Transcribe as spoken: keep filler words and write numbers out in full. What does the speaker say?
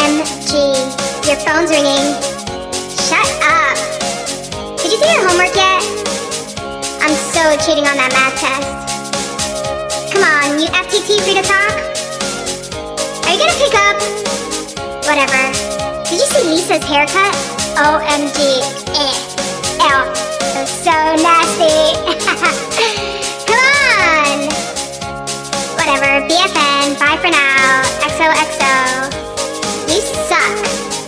M G, your phone's ringing. Shut up. Did you do your homework yet? I'm so cheating on that math test. Come on, you F T T free to talk? Are you gonna pick up? Whatever. Did you see Lisa's haircut? O M G. Eh. Ew. It was so nasty. Come on. Whatever. B F F.